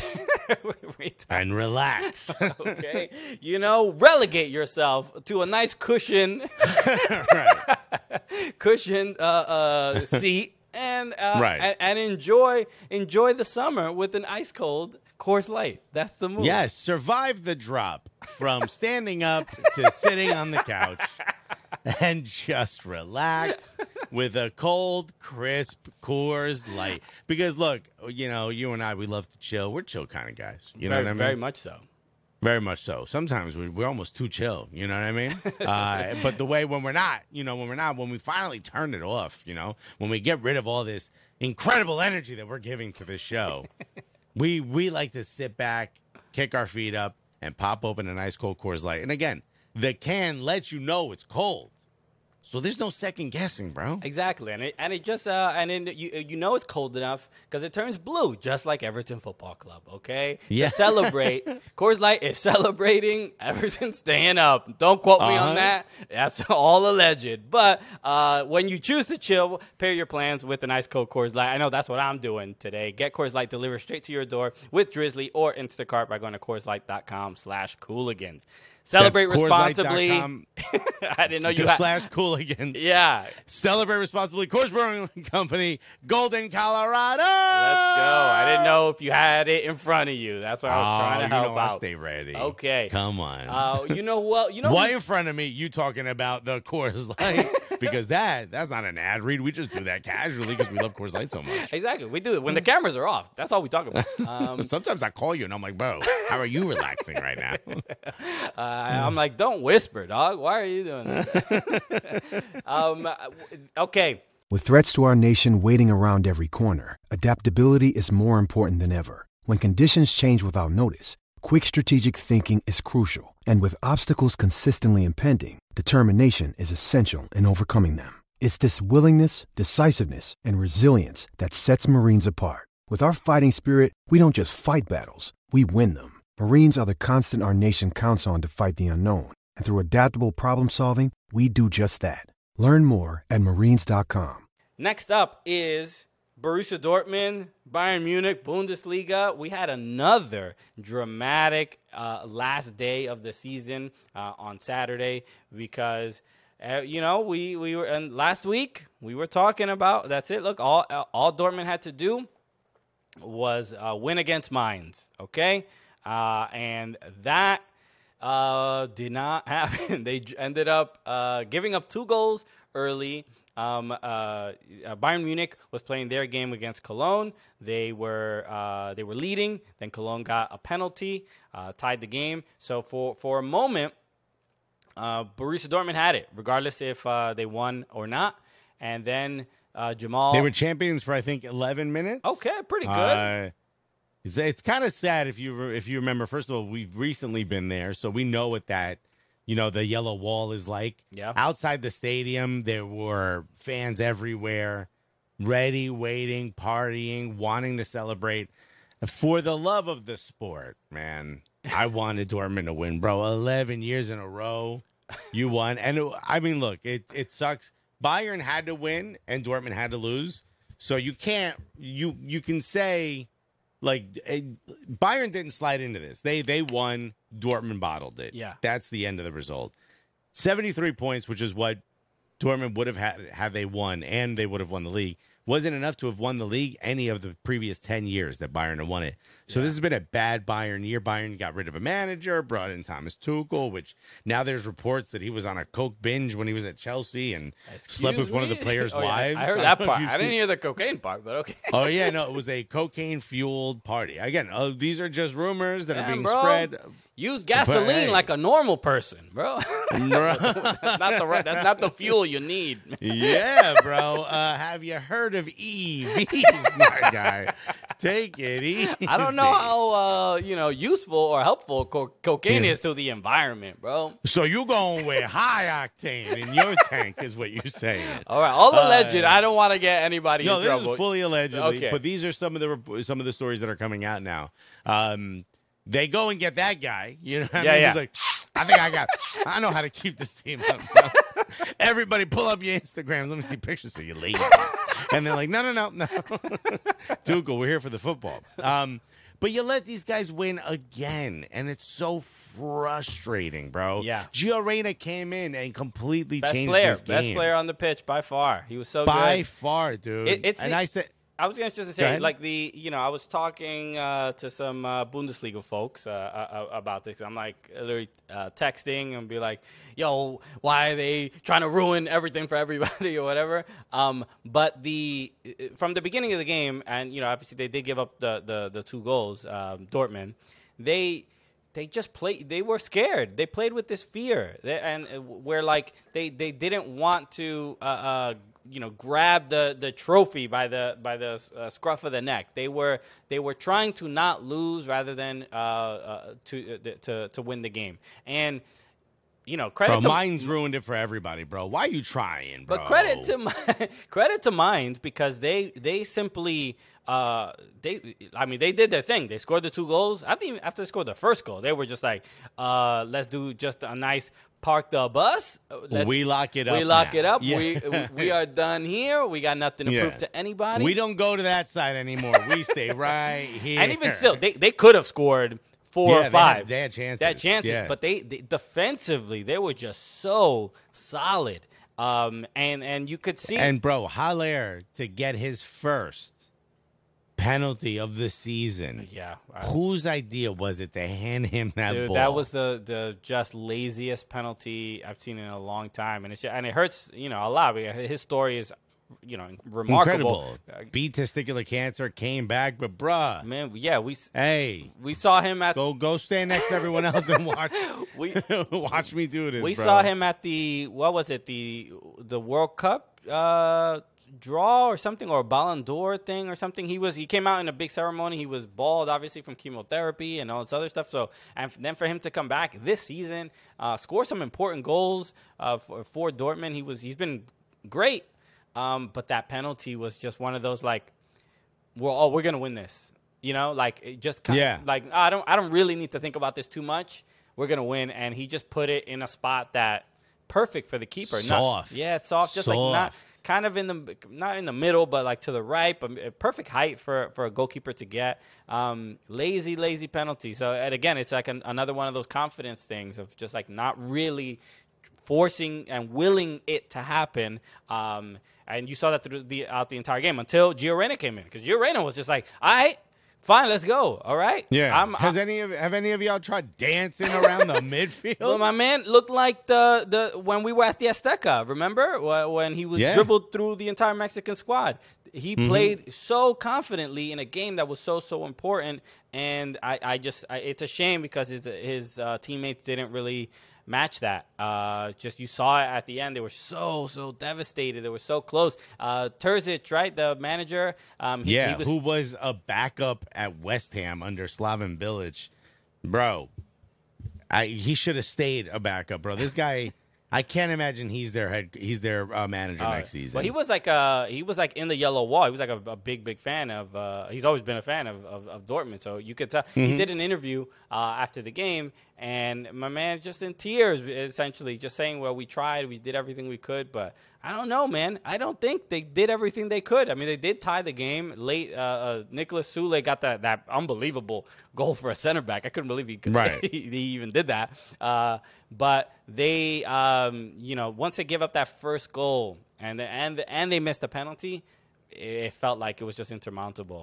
and relax. okay, you know, relegate yourself to a nice cushion, Right. cushion uh, uh, seat. And, uh, Right. and and enjoy enjoy the summer with an ice cold Coors Light. That's the move. Yes, survive the drop from standing up to sitting on the couch and just relax with a cold, crisp Coors Light. Because look, you know, you and I, we love to chill. We're chill kind of guys. You know very, what I mean? very much so. Very much so. Sometimes we, we're almost too chill, you know what I mean? Uh, but the way when we're not, you know, when we're not, when we finally turn it off, you know, when we get rid of all this incredible energy that we're giving to this show, we we like to sit back, kick our feet up, and pop open a nice cold Coors Light. And again, the can lets you know it's cold. So there's no second guessing, bro. Exactly, and it and it just uh and then you you know it's cold enough because it turns blue, just like Everton Football Club. Okay, Yeah. to celebrate, Coors Light is celebrating Everton staying up. Don't quote me Uh-huh. on that. That's all alleged. But uh, when you choose to chill, pair your plans with a nice cold Coors Light. I know that's what I'm doing today. Get Coors Light delivered straight to your door with Drizzly or Instacart by going to Coors Light dot com slash Cooligans. Celebrate That's responsibly. Coors Light dot com I didn't know you had. slash Cooligans. Yeah. Celebrate responsibly. Coors Brewing Company, Golden, Colorado. Let's go. I didn't know if you had it in front of you. That's why I was trying to Oh, you help know out. I'll stay ready. Okay. Come on. Uh, you know what? You know What in front of me? You talking about the Coors Light? Because that that's not an ad read. We just do that casually because we love Coors Light so much. Exactly. We do it when the cameras are off. That's all we talk about. Um, Sometimes I call you and I'm like, bro, how are you relaxing right now? uh, I'm like, don't whisper, dog. Why are you doing that? um, okay. With threats to our nation waiting around every corner, adaptability is more important than ever. When conditions change without notice, quick strategic thinking is crucial. And with obstacles consistently impending, determination is essential in overcoming them. It's this willingness, decisiveness, and resilience that sets Marines apart. With our fighting spirit, we don't just fight battles, we win them. Marines are the constant our nation counts on to fight the unknown. And through adaptable problem solving, we do just that. Learn more at marines dot com. Next up is Borussia Dortmund, Bayern Munich, Bundesliga. We had another dramatic uh, last day of the season uh, on Saturday because, uh, you know, we, we were, and last week we were talking about, that's it. Look, all, all Dortmund had to do was uh, win against Mainz, okay? Uh, and that uh, did not happen. They ended up uh, giving up two goals early. Um, uh, Bayern Munich was playing their game against Cologne. They were uh, they were leading. Then Cologne got a penalty, uh, tied the game. So for, for a moment, uh, Borussia Dortmund had it, regardless if uh, they won or not. And then uh, Jamal... They were champions for, I think, eleven minutes. Okay, pretty good. Uh, it's it's kind of sad if you re- if you remember. First of all, we've recently been there, so we know what that, you know, the yellow wall is like. Yeah. Outside the stadium, there were fans everywhere, ready, waiting, partying, wanting to celebrate. For the love of the sport, man, I wanted Dortmund to win, bro. eleven years in a row. You won. And, it, I mean, look, it, it sucks. Bayern had to win, and Dortmund had to lose. So you can't you you can say like eh, Bayern didn't slide into this. They they won. Dortmund bottled it. Yeah, that's the end of the result. seventy-three points, which is what Dortmund would have had had they won, and they would have won the league. Wasn't enough to have won the league any of the previous ten years that Bayern had won it. So yeah. This has been a bad Bayern year. Bayern got rid of a manager, brought in Thomas Tuchel, which now there's reports that he was on a coke binge when he was at Chelsea and Excuse slept with me? one of the players' oh, yeah. wives. I heard I that don't know part. if I you've didn't seen- hear the cocaine part, but okay. Oh, yeah, no, it was a cocaine-fueled party. Again, uh, these are just rumors that Damn, are being bro. spread. Use gasoline But, hey. like a normal person, bro. that's, not the right, that's not the fuel you need. Yeah, bro. Uh, have you heard of E Vs, my guy? Take it easy. I don't know how uh, you know useful or helpful co- cocaine Yeah. is to the environment, bro. So you going with high octane in your tank is what you're saying. All right, all alleged. Uh, I don't want to get anybody No, in this trouble. is fully allegedly, Okay. but these are some of the rep- some of the stories that are coming out now. Um, they go and get that guy. You know, what Yeah, I mean? yeah. He's like, I think I got. I know how to keep this team up. Bro. Everybody, pull up your Instagrams. Let me see pictures of you lazy. And they're like, no, no, no, no. Tuchel, we're here for the football. Um, but you let these guys win again, and it's so frustrating, bro. Yeah. Gio Reyna came in and completely best changed player, this game. best player on the pitch by far. He was so by good. far, dude. It- it's and the- I said. I was gonna just Go say, ahead. like the, you know, I was talking uh, to some uh, Bundesliga folks uh, uh, about this. I'm like literally uh, texting and be like, "Yo, why are they trying to ruin everything for everybody or whatever?" Um, but the from the beginning of the game, and you know, obviously they did give up the the, the two goals, um, Dortmund. They they just played. They were scared. They played with this fear, they, and uh, where like they they didn't want to. Uh, uh, you know, grab the, the trophy by the by the uh, scruff of the neck. They were they were trying to not lose rather than uh, uh, to uh, to to win the game. And you know, credit Bro, to Mainz ruined it for everybody, bro. Why are you trying, bro? but credit to Mi- credit to Mainz because they they simply uh, they I mean they did their thing. They scored the two goals after even, after they scored the first goal. They were just like, uh, let's do just a nice. Park the bus. Let's, we lock it up. We lock now. it up. Yeah. We we are done here. We got nothing to Yeah. prove to anybody. We don't go to that side anymore. We stay right here. and even still, they, they could have scored four Yeah, or they five. had- they had chances. They had chances, Yeah. but they, they defensively they were just so solid. Um, and and you could see And bro, Haller to get his first penalty of the season. yeah. I- Whose idea was it to hand him that Dude, ball? that was the, the just laziest penalty I've seen in a long time, and it's just, and it hurts, you know, a lot. Because his story is, you know, remarkable. incredible. Uh, Beat testicular cancer, came back, but bruh, Man, yeah, we hey, we saw him at go go stand next to everyone else and watch we watch me do this. we bro. saw him at the what was it the the World Cup uh, draw or something, or a Ballon d'Or thing or something. He was he came out in a big ceremony. He was bald, obviously from chemotherapy and all this other stuff. So and then for him to come back this season, uh, score some important goals uh, for, for Dortmund. He was he's been great, um, but that penalty was just one of those like, well, oh, we're gonna win this. You know, like it just kind Yeah. of like I don't I don't really need to think about this too much. We're gonna win, and he just put it in a spot that perfect for the keeper. Not- Soft. yeah, soft, just like not Soft. kind of in the not in the middle, but like to the right, but a perfect height for for a goalkeeper to get. Um, lazy, lazy penalty. So and again, it's like an, another one of those confidence things of just like not really forcing and willing it to happen. Um, and you saw that through the out the entire game until Gio Reyna came in, because Gio Reyna was just like, all right, fine, let's go. All right. Yeah. I'm, Has I'm, any of have any of y'all tried dancing around the midfield? well, my man looked like the, the when we were at the Azteca. Remember Wh- when he was Yeah. dribbled through the entire Mexican squad? He Mm-hmm. played so confidently in a game that was so so important, and I, I just I, it's a shame because his his uh, teammates didn't really match that. Uh, just you saw it at the end; they were so so devastated. They were so close. Uh, Terzic, right, the manager. Um, he, yeah, he was, who was a backup at West Ham under Slaven Bilic, bro? I, he should have stayed a backup, bro. This guy, I can't imagine he's their head. He's their uh, manager Uh, next season. But he was like uh he was like in the yellow wall. He was like a, a big big fan of. Uh, he's always been a fan of, of, of Dortmund. So you could tell Mm-hmm. he did an interview uh, after the game, And my man's just in tears, essentially, just saying, well, we tried, we did everything we could, but I don't know, man. I don't think they did everything they could. I mean, they did tie the game late. Uh, uh, Nicholas Sule got that, that unbelievable goal for a center back. I couldn't believe he could, right. he, he even did that. Uh, but they, um, you know, once they give up that first goal and the, and the, and they missed the penalty, it felt like it was just insurmountable.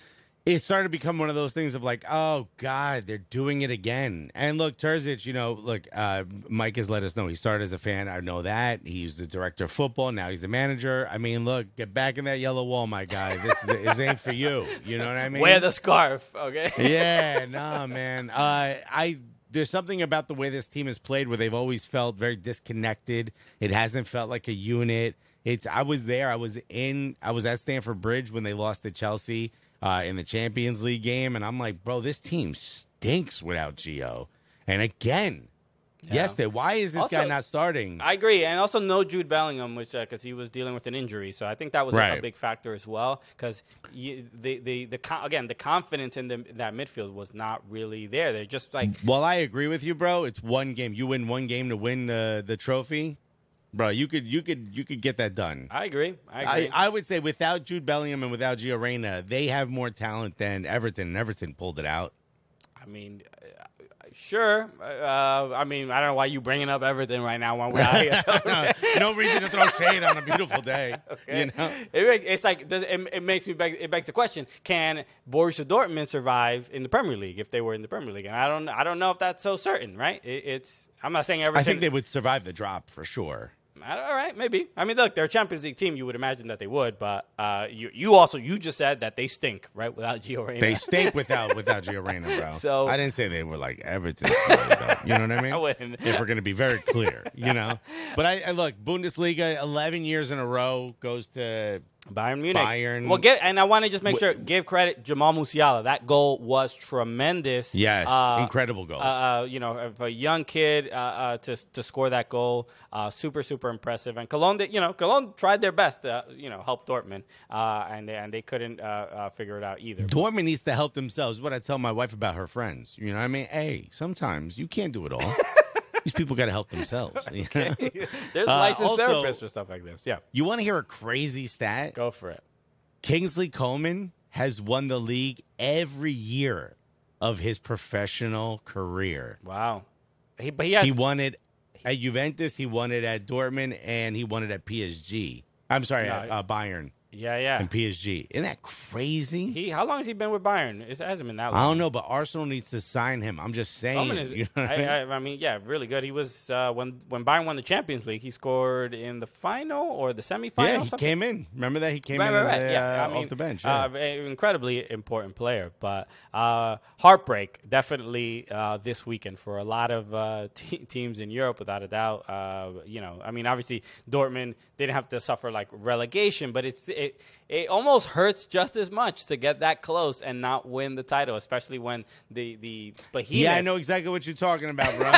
It started to become one of those things of like, oh, God, they're doing it again. And look, Terzic, you know, look, uh, Mike has let us know he started as a fan. I know that. He's the director of football. Now he's the manager. I mean, look, get back in that yellow wall, my guy. This, this ain't for you. You know what I mean? Wear the scarf, okay? Yeah, no, man. Uh, I There's something about the way this team has played where they've always felt very disconnected. It hasn't felt like a unit. It's. I was there. I was in. I was at Stamford Bridge when they lost to Chelsea. Uh, in the Champions League game, and I'm like, bro, this team stinks without Gio. And again, yeah. yes, they, why is this also, guy not starting? I agree, and also no Jude Bellingham, which because uh, he was dealing with an injury, so I think that was right. like, a big factor as well. Because the the the again, the confidence in, the, in that midfield was not really there. They're just like, well, I agree with you, bro. It's one game. You win one game to win the the trophy. Bro, you could you could you could get that done. I agree. I agree. I, I would say without Jude Bellingham and without Gio Reyna, they have more talent than Everton, and Everton pulled it out. I mean, uh, sure. Uh, I mean, I don't know why you bringing up Everton right now when we're out here. no, no reason to throw shade on a beautiful day. Okay. You know, it, it's like does, it, it makes me beg, it begs the question: can Borussia Dortmund survive in the Premier League if they were in the Premier League? And I don't I don't know if that's so certain, right? It, it's I'm not saying Everton. I think they would survive the drop for sure. All right, maybe. I mean, look, they're a Champions League team. You would imagine that they would, but uh, you you also you just said that they stink, right? Without Gio Reyna, they stink without without Gio Reyna, bro. So I didn't say they were like Everton. Though, you know what I mean? I wouldn't. If we're going to be very clear, you know. But I, I look, Bundesliga, eleven years in a row goes to Bayern Munich. Bayern. Well, give, and I want to just make sure, give credit Jamal Musiala. That goal was tremendous. Yes, uh, incredible goal. Uh, uh, you know, for a young kid uh, uh, to to score that goal, uh, super super impressive. And Cologne, did, you know, Cologne tried their best to you know help Dortmund, uh, and they, and they couldn't uh, uh, figure it out either. Dortmund needs to help themselves. What I tell my wife about her friends. You know, what I mean, hey, sometimes you can't do it all. These people got to help themselves. You know? There's uh, licensed also, therapists for stuff like this. Yeah. You want to hear a crazy stat? Go for it. Kingsley Coman has won the league every year of his professional career. Wow. He, but he, has, he won it at Juventus, he won it at Dortmund, and he won it at P S G. I'm sorry, no, at uh, Bayern. Yeah, yeah. And P S G. Isn't that crazy? He how long has he been with Bayern? It hasn't been that long. I don't know, but Arsenal needs to sign him. I'm just saying. Is, you know I, I, I mean, yeah, really good. He was uh, when when Bayern won the Champions League. He scored in the final or the semifinal. Yeah, he something? came in. Remember that he came right, in right, as right. a, yeah, uh, I mean, off the bench. Yeah. Uh, incredibly important player, but uh, heartbreak definitely uh, this weekend for a lot of uh, te- teams in Europe, without a doubt. Uh, you know, I mean, obviously Dortmund didn't have to suffer like relegation, but it's it. It almost hurts just as much to get that close and not win the title, especially when the the behemoth. Yeah, I know exactly what you're talking about, bro.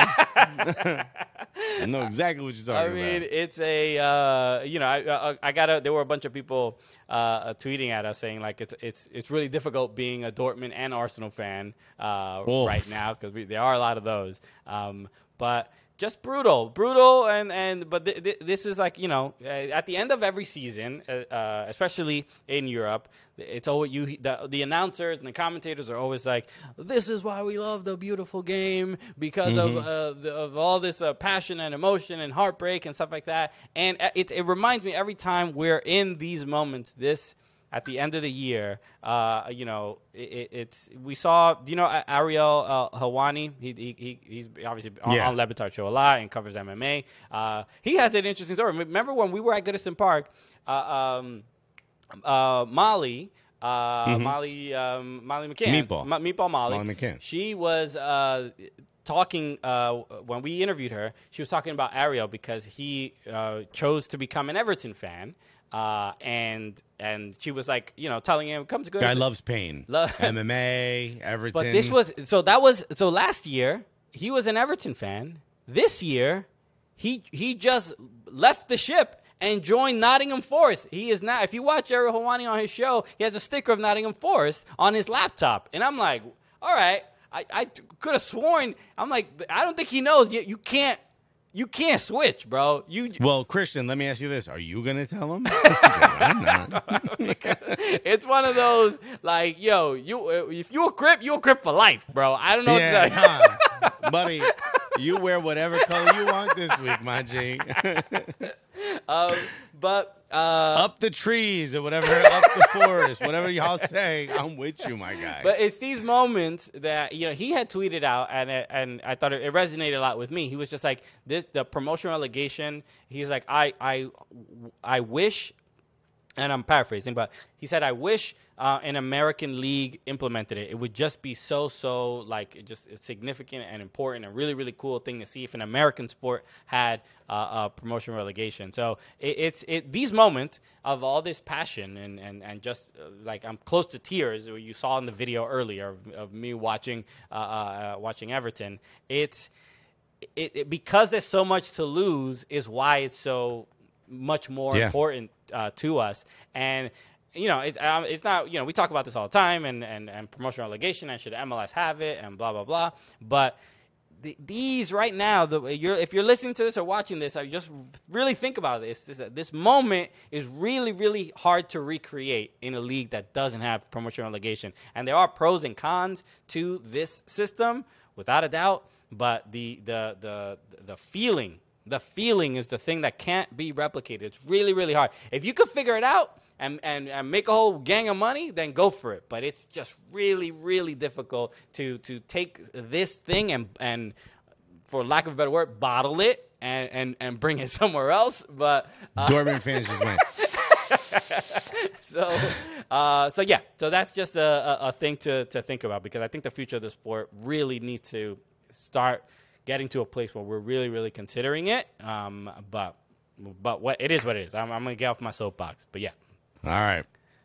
I know exactly what you're talking I about. mean, it's a uh, you know, I, I I got a, there were a bunch of people uh, tweeting at us saying like it's it's it's really difficult being a Dortmund and Arsenal fan uh, right now because there are a lot of those, um, but. Just brutal, brutal, and, and but th- th- this is like, you know, uh, at the end of every season, uh, uh, especially in Europe, it's always you. The, the announcers and the commentators are always like, "This is why we love the beautiful game because mm-hmm. of uh, the, of all this uh, passion and emotion and heartbreak and stuff like that." And it, it reminds me every time we're in these moments. This. At the end of the year, uh, you know, it, it's we saw, you know, Ariel uh, Helwani. He, he he's obviously on, yeah. on Le Batard Show a lot and covers M M A. Uh, he has an interesting story. Remember when we were at Goodison Park, uh, um, uh, Molly, uh, mm-hmm. Molly, um, Molly McCann, Meatball, M- Meatball Molly, Molly McCann. She was. Uh, Talking uh, when we interviewed her, she was talking about Ariel because he uh, chose to become an Everton fan, uh, and and she was like, you know, telling him, "Come to Goodison." Guy loves pain, Lo- M M A, Everton. But this was so that was so last year he was an Everton fan. This year, he he just left the ship and joined Nottingham Forest. He is now. If you watch Ariel Helwani on his show, he has a sticker of Nottingham Forest on his laptop, and I'm like, all right. I, I could have sworn. I'm like, I don't think he knows. You, you can't. You can't switch, bro. You well, Christian, let me ask you this: are you gonna tell him? I'm not. It's one of those like, yo, you if you a Crip, you a Crip for life, bro. I don't know. Yeah, what to nah. Buddy, you wear whatever color you want this week, my G. um, but uh, up the trees or whatever, up the forest, whatever y'all say, I'm with you, my guy. But it's these moments that, you know, he had tweeted out, and it, and I thought it, it resonated a lot with me. He was just like, this the promotion relegation. He's like, I I I wish, and I'm paraphrasing, but he said, I wish uh, an American league implemented it. It would just be so, so, like, just significant and important and really, really cool thing to see if an American sport had uh, a promotion relegation. So it, it's it, these moments of all this passion and, and, and just, uh, like, I'm close to tears, what you saw in the video earlier of, of me watching uh, uh, watching Everton. It's it, it because there's so much to lose is why it's so much more yeah. important uh, to us. And you know, it's um, it's not, you know, we talk about this all the time, and, and, and promotion relegation, and should M L S have it, and blah, blah, blah. But the, these right now, the, you're, if you're listening to this or watching this, I just really think about this. This, this moment is really, really hard to recreate in a league that doesn't have promotion relegation. And there are pros and cons to this system, without a doubt. But the the the the feeling, the feeling is the thing that can't be replicated. It's really, really hard. If you could figure it out, And, and and make a whole gang of money, then go for it. But it's just really, really difficult to to take this thing and, and for lack of a better word, bottle it and, and, and bring it somewhere else. But uh, Dortmund fans just went. so, uh, so yeah. So that's just a, a, a thing to, to think about, because I think the future of the sport really needs to start getting to a place where we're really, really considering it. Um, but but what it is, what it is. I'm, I'm gonna get off my soapbox. But yeah. All right.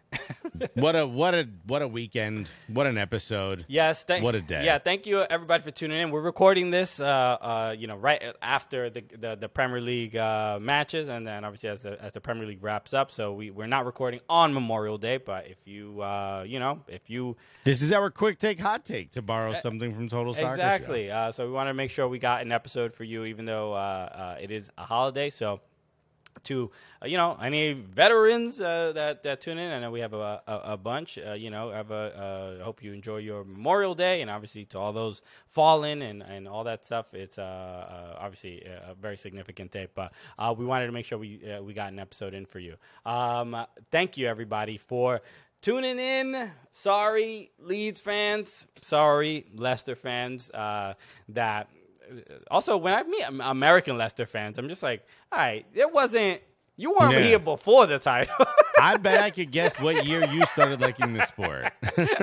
what a what a what a weekend. What an episode. Yes, thank, what a day. Yeah, thank you everybody for tuning in. We're recording this uh, uh, you know, right after the the, the Premier League uh, matches, and then obviously as the as the Premier League wraps up. So we we're not recording on Memorial Day, but if you uh, you know, if you This is our quick take hot take, to borrow something from Total Soccer Exactly. Show. Uh, so we want to make sure we got an episode for you, even though uh, uh, it is a holiday. So to, uh, you know, any veterans uh, that, that tune in, I know we have a, a, a bunch, uh, you know, have a, uh, hope you enjoy your Memorial Day, and obviously to all those fallen and, and all that stuff, it's uh, uh, obviously a very significant day, but uh, we wanted to make sure we, uh, we got an episode in for you. Um, thank you, everybody, for tuning in. Sorry, Leeds fans. Sorry, Leicester fans, uh, that... Also, when I meet American Leicester fans, I'm just like, all right, it wasn't, you weren't yeah. here before the title. I bet I could guess what year you started liking the sport.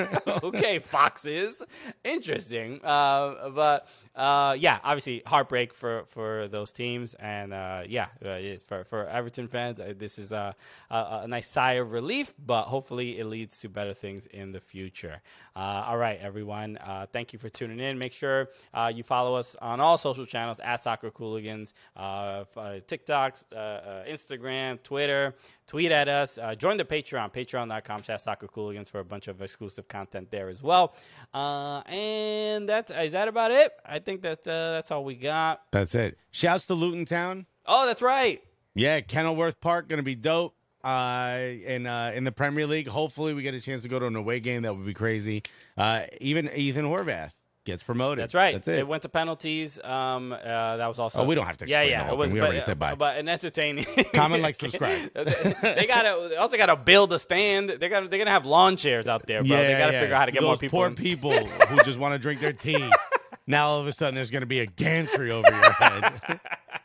Okay, Foxes. Interesting. Uh, but, uh, yeah, obviously, heartbreak for, for those teams. And, uh, yeah, uh, for, for Everton fans, uh, this is a, a, a nice sigh of relief, but hopefully it leads to better things in the future. Uh, all right, everyone. Uh, thank you for tuning in. Make sure uh, you follow us on all social channels, at Soccer Cooligans, uh, uh, TikToks, uh, uh, Instagram, Twitter. Tweet at us. Uh, join the Patreon, patreon.com slash Soccer Cooligans for a bunch of exclusive content there as well. Uh, and that's, is that about it? I think that's, uh, that's all we got. That's it. Shouts to Luton Town. Oh, that's right. Yeah, Kenilworth Park, going to be dope. Uh, in uh, in the Premier League, hopefully we get a chance to go to an away game. That would be crazy. Uh, even Ethan Horvath gets promoted. That's right. That's it. It went to penalties. Um, uh, that was also. Oh, we don't have to Yeah, explain yeah. the whole it was, thing. We but, already said bye. But an entertaining. Comment, like, subscribe. they gotta. They also got to build a stand. They got. They're gonna have lawn chairs out there, bro. Yeah, they got to yeah. figure out how to get Those more people. Poor in. people who just want to drink their tea. Now all of a sudden there's going to be a gantry over your head.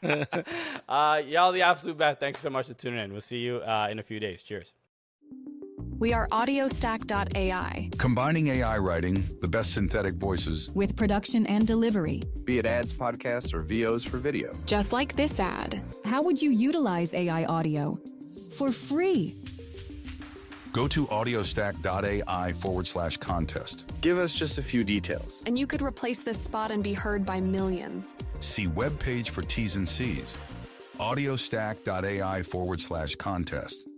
uh, y'all, the absolute best. Thanks so much for tuning in. We'll see you uh, in a few days. Cheers. We are audiostack dot A I. Combining A I writing, the best synthetic voices, with production and delivery. Be it ads, podcasts, or V Os for video. Just like this ad. How would you utilize A I audio? For free. Go to audiostack.ai forward slash contest. Give us just a few details. And you could replace this spot and be heard by millions. See webpage for T's and C's. audiostack.ai forward slash contest.